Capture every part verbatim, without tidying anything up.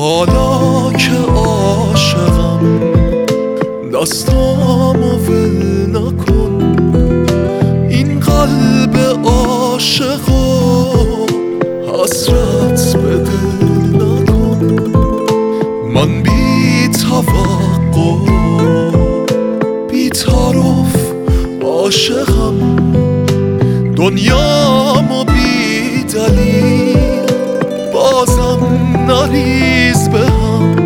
حالا که عاشقم دستامو ول نکن، این قلب عاشقو حسرت به دل نکن. من بی توقع بی تعارف عاشقم، دنیامو بی دلیل بازم نریز به هم.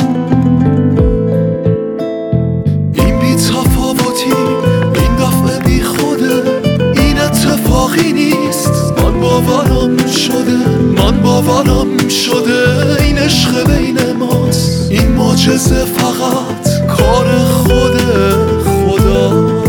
این بی تفاوتی این دفعه بی خوده، این اتفاقی نیست. من باورم شده من باورم شده این عشق بین ماست. این معجزه فقط کار خود خداست.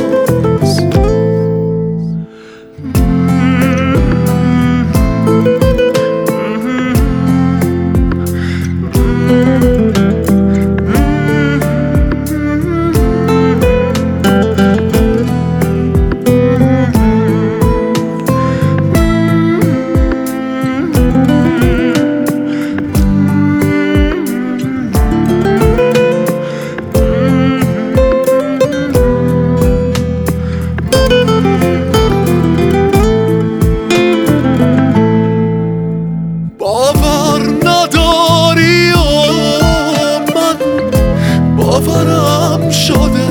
باورم شده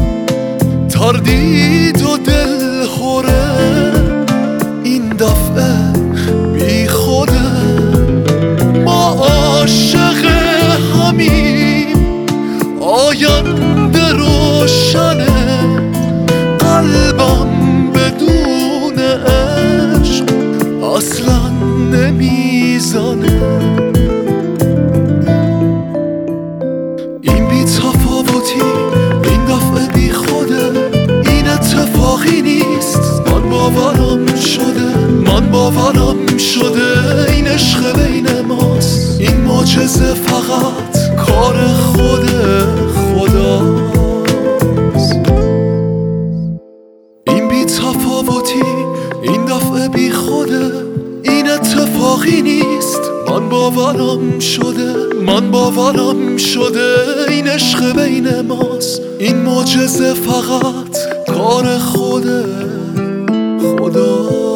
تردید و دل خوره، این دفعه بی خوده. ما عاشق همیم، آینده روشنه. قلبم بدون عشق اصلا نمیزنه. این بی تفاوتی این دفعه بی خوده، این اتفاقی نیست. من باورم شده من باورم شده این عشق بین ماست. این معجزه فقط کار خود خداست. این بی تفاوتی این دفعه بی خوده، این اتفاقی نیست. من باورم شده من باورم شده این عشق بین ماست. این معجزه فقط کار خود خدا.